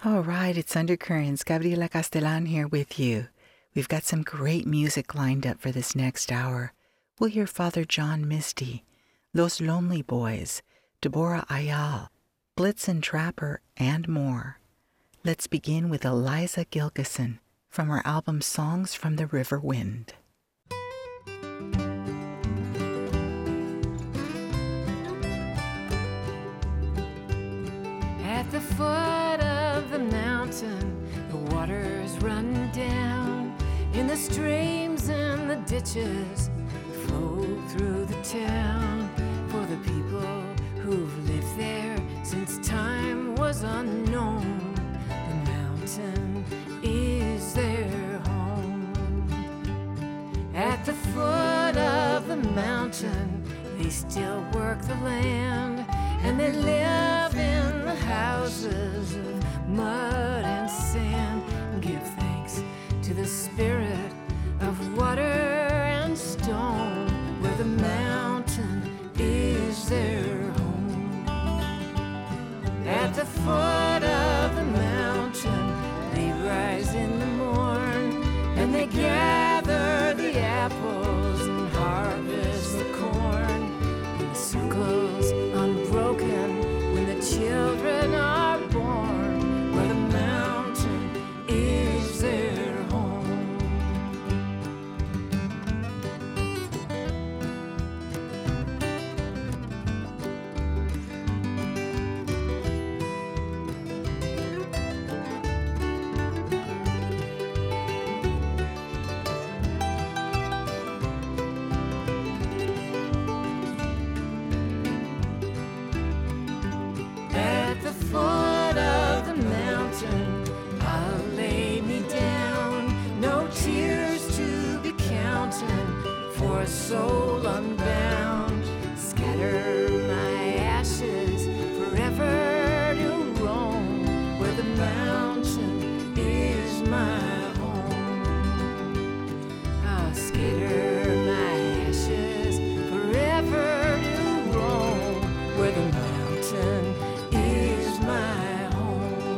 All right, it's Undercurrents. Gabriela Castellan here with you. We've got some great music lined up for this next hour. We'll hear Father John Misty, Los Lonely Boys, Deborah Ayal, Blitzen Trapper, and more. Let's begin with Eliza Gilkison from her album Songs from the River Wind. At the foot of the mountain, the waters run down. In the streams and the ditches flow through the town. For the people who've lived there since time was unknown, the mountain is their home. At the foot of the mountain, they still work the land, and they live in the houses of mud and sand, and give thanks to the spirit of water and stone, where the mountain is their home. At the foot of the mountain, they rise in the morn, and they gather the apples and harvest the corn. And the circle's unbroken when the children are born, where the mountain is their home. At the foot of the mountain, I'll lay me down. No tears to be counted for a soul unbound. Scatter my ashes forever to roam, where the mountain is my home. I'll scatter my ashes forever to roam, where the mountain is my home.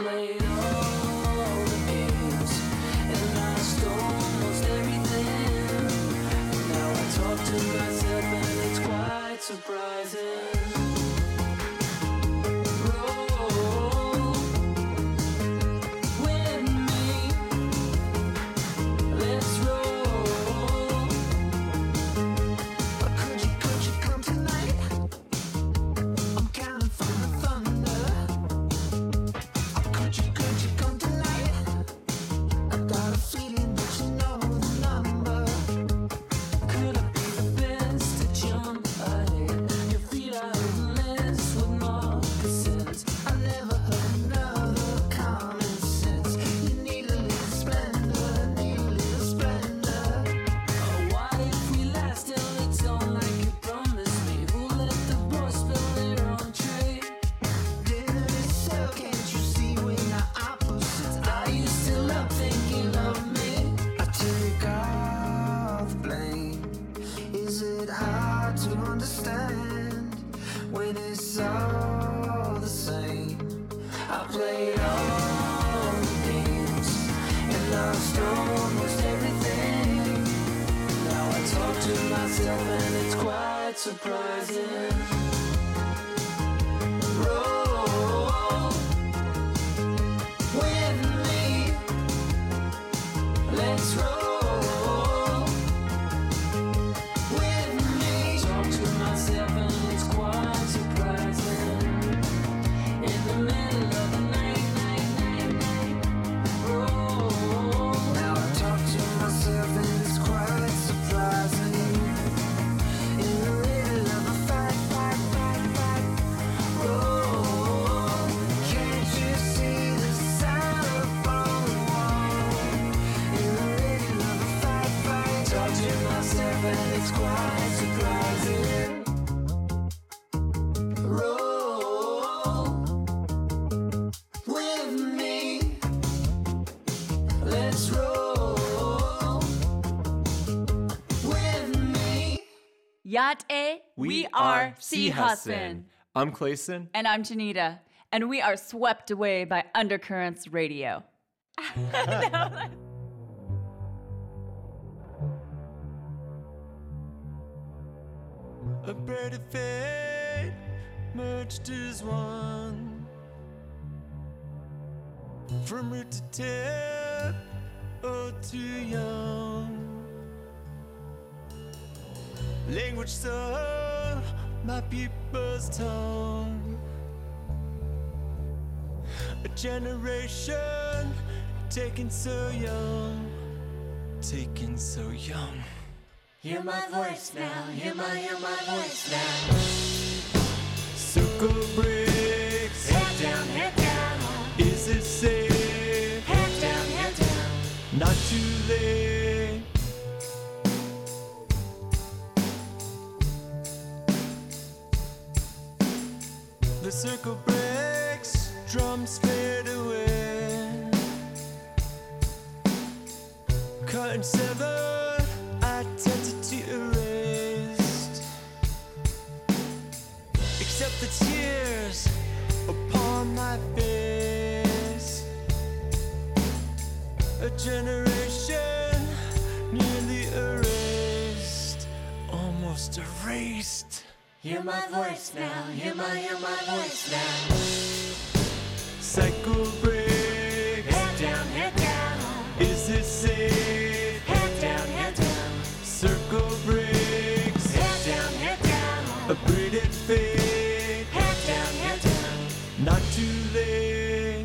played all the games and lost almost everything. Now I talk to myself and it's quite surprising. Yate, we are Sihasin. I'm Clayson. And I'm Janita. And we are swept away by Undercurrents Radio. A bird of fate merged as one, from root to tip, oh too young. Language so my people's tongue. A generation taken so young, taken so young. Hear my voice now, hear my voice now. Circle breaks, head down, head down. Is it safe? Head down, head down. Not too late. The circle breaks, drums fade away. Cut and severed, identity erased. Except the tears upon my face. A generation nearly erased, almost erased. Hear my voice now, hear my voice now. Cycle breaks, head down, head down. Is it safe? Head down, head down. Circle breaks, head down, head down. A braided fade, head down, head down. Not too late.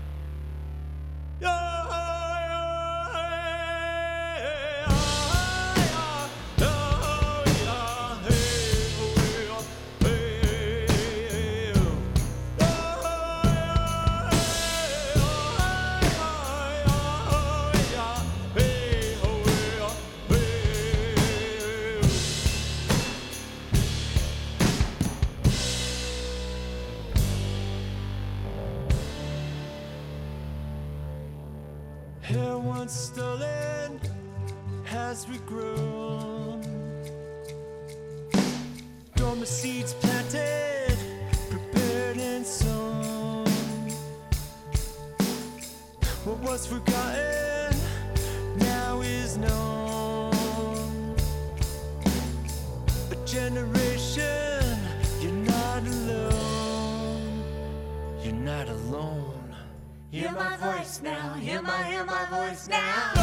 Hair once stolen has regrown. Dormant seeds planted, prepared and sown. What was forgotten now is known. A generation, you're not alone. You're not alone. Hear my voice now, hear my voice now.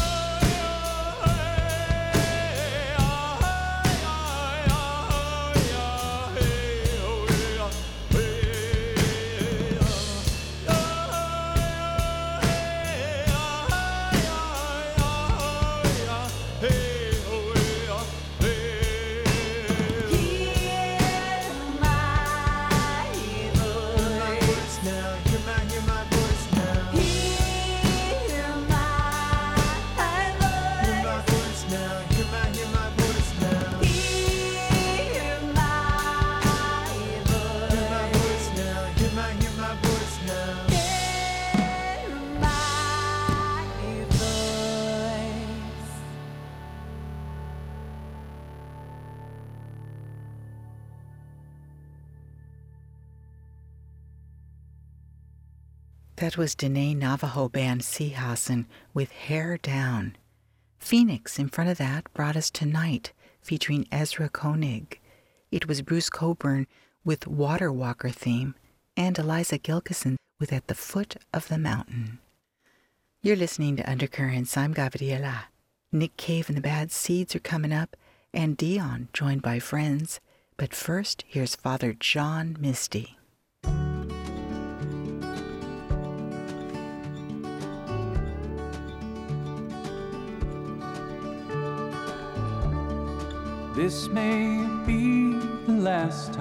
That was Dene Navajo band Seehausen with Hair Down. Phoenix in front of that brought us Tonight, featuring Ezra Koenig. It was Bruce Cockburn with Water Walker theme, and Eliza Gilkison with At the Foot of the Mountain. You're listening to Undercurrents. I'm Gabriela. Nick Cave and the Bad Seeds are coming up, and Dion joined by friends. But first, here's Father John Misty. This may be the last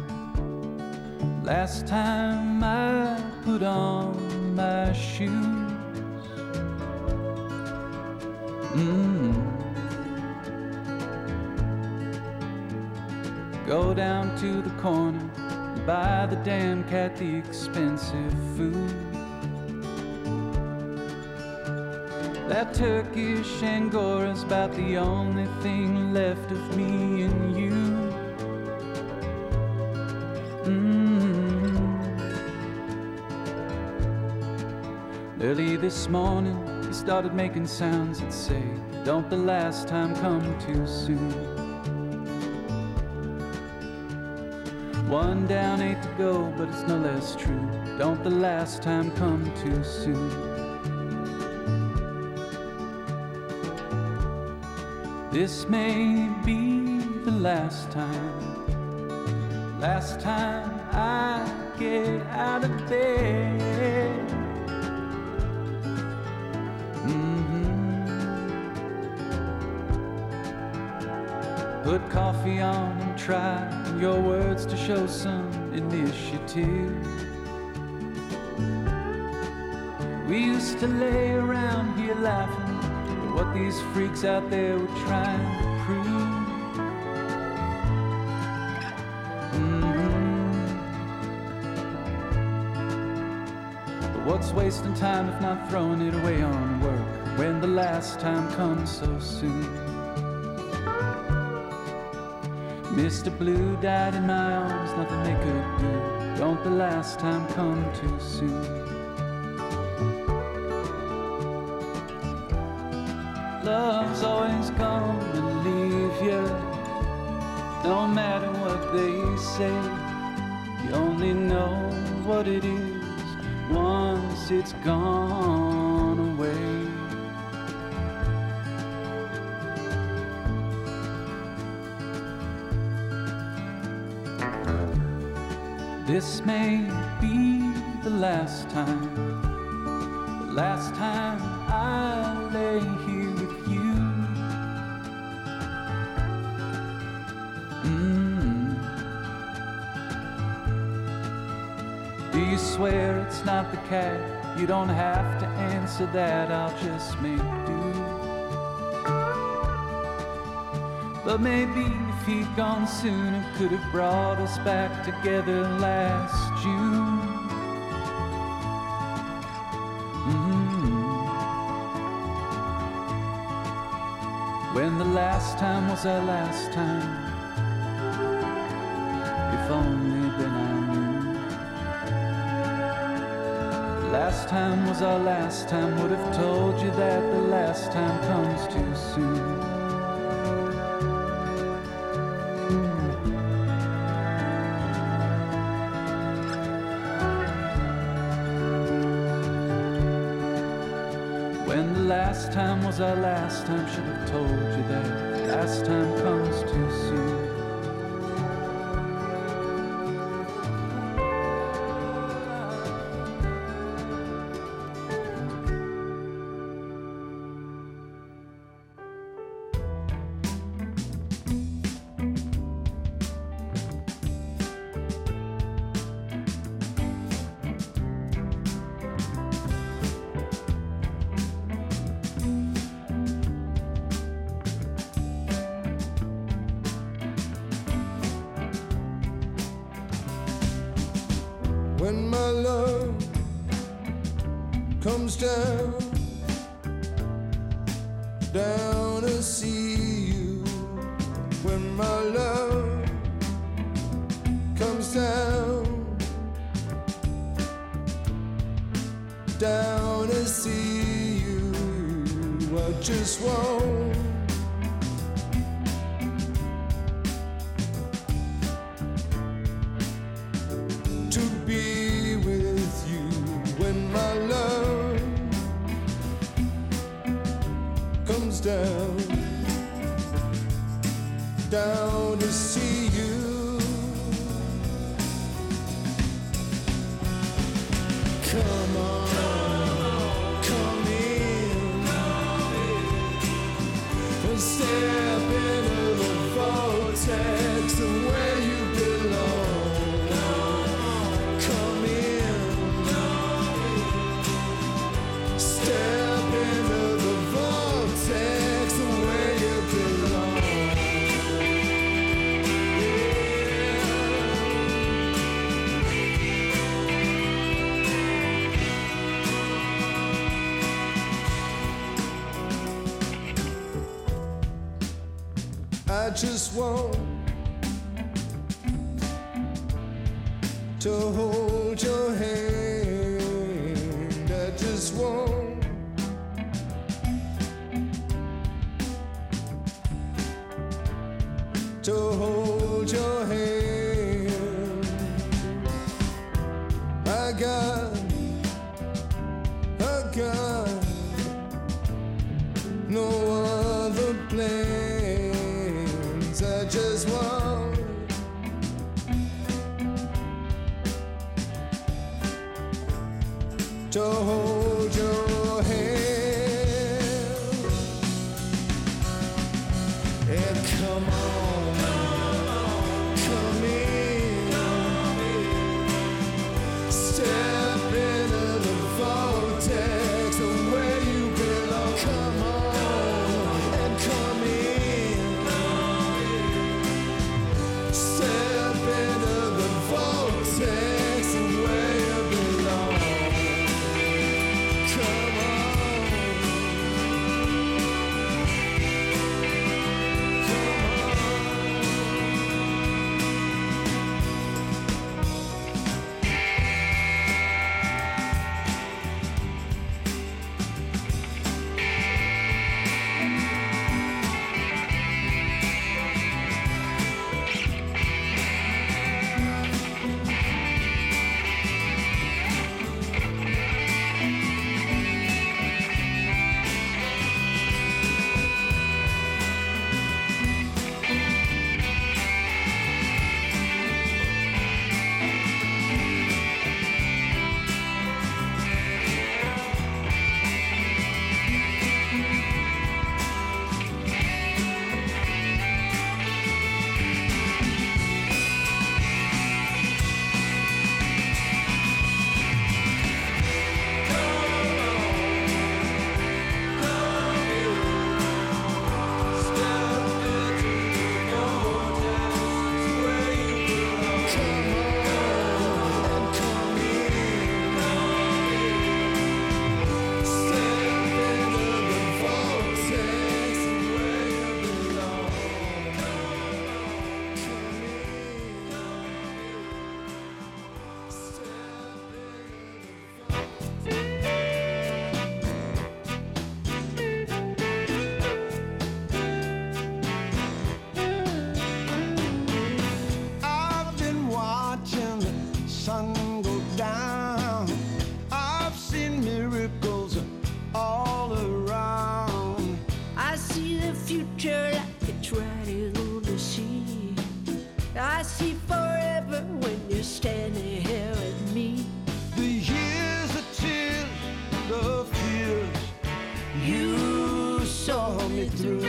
time I put on my shoes. Go down to the corner and buy the damn cat the expensive food. That Turkish Angora's about the only thing left of me and you. Early this morning, he started making sounds that say, don't the last time come too soon. One down, 8 to go, but it's no less true. Don't the last time come too soon. This may be the last time I get out of bed. Put coffee on and try your words to show some initiative. We used to lay around here laughing what these freaks out there were trying to prove. But what's wasting time if not throwing it away on work when the last time comes so soon? Mr. Blue died in my arms, nothing they could do. Don't the last time come too soon? Love's always gonna leave you, no matter what they say. You only know what it is once it's gone away. This may be the last time I lay here with you. Do you swear it's not the cat? You don't have to answer that, I'll just make do. But maybe if he'd gone sooner, could have brought us back together last June. When the last time was our last time, if only then I knew. Last time was our last time. Would have told you that the last time comes too soon. When the last time was our last time, should have told you that last time comes too soon. When my love comes down, down to see you. When my love comes down, down to see you. I just want down, down to see you. Come on, come in, and step into the vortex of where you belong. Come in, step into the vortex of where you belong. I just want to hold your hand. I just want to hold your hand. I got no other plans. I just want to hold your hand. And come on, come in, step into the vortex of where you belong. Come on and come in, step into the vortex of where you belong. Come on. Come on. me through.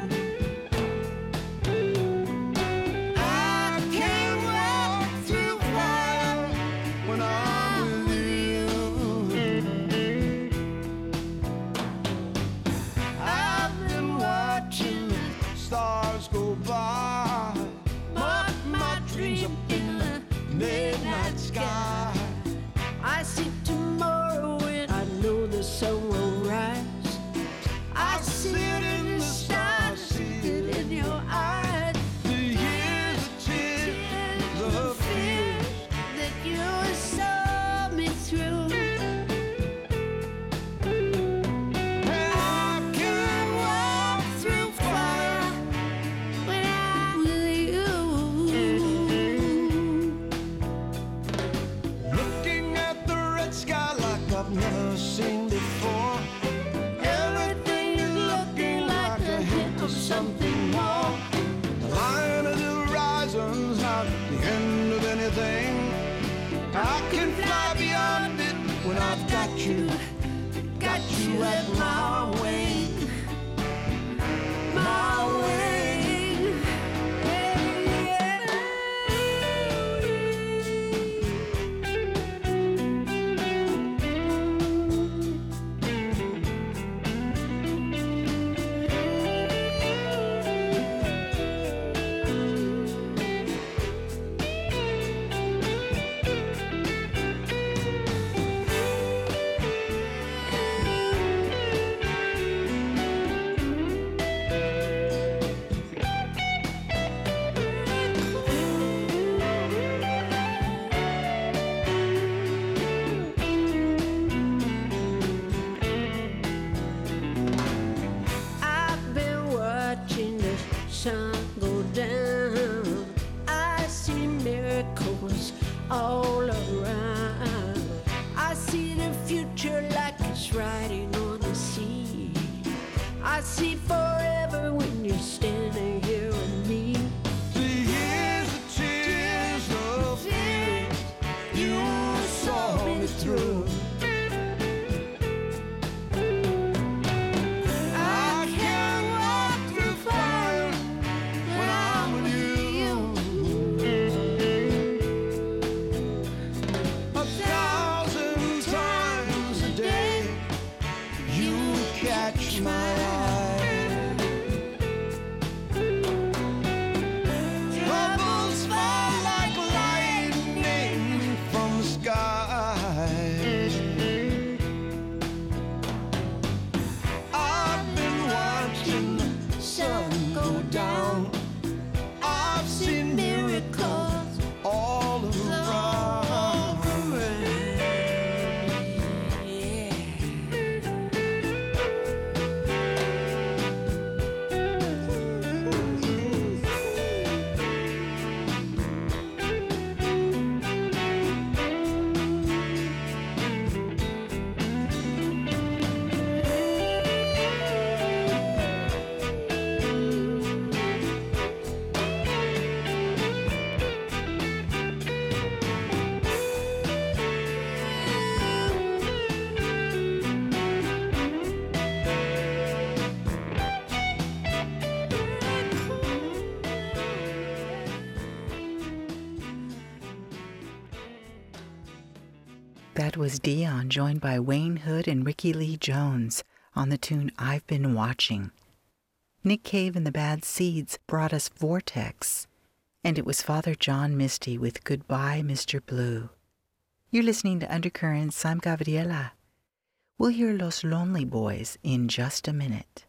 I can't walk through fire when I'm with you. I've been watching the stars go by, mark my dream in the midnight sky. I see tomorrow and I know the sun will rise. I see it in the stars, see it in your eyes. The years of tears, the fears that you saw me through. I can't walk through fire when I'm with you. Looking at the red sky like I've never seen before. Everything is looking like a hint of something more. The line of the horizon's not the end of anything. I can fly beyond it when I've got you at my wing. My wing. I've been watching the sun go down. I see miracles all around. I see the future like it's riding on the sea. I see forever when you're standing here with me. The years of tears of fears you saw me through. I can't walk through fire when I'm with you. 1,000 times a day you catch my eye. Troubles fall like lightning from the sky. I've been watching the sun go down. I've seen miracles all around. That was Dion, joined by Wayne Hood and Ricky Lee Jones on the tune I've Been Watching. Nick Cave and the Bad Seeds brought us Vortex, and it was Father John Misty with Goodbye, Mr. Blue. You're listening to Undercurrents. I'm Gabriela. We'll hear Los Lonely Boys in just a minute.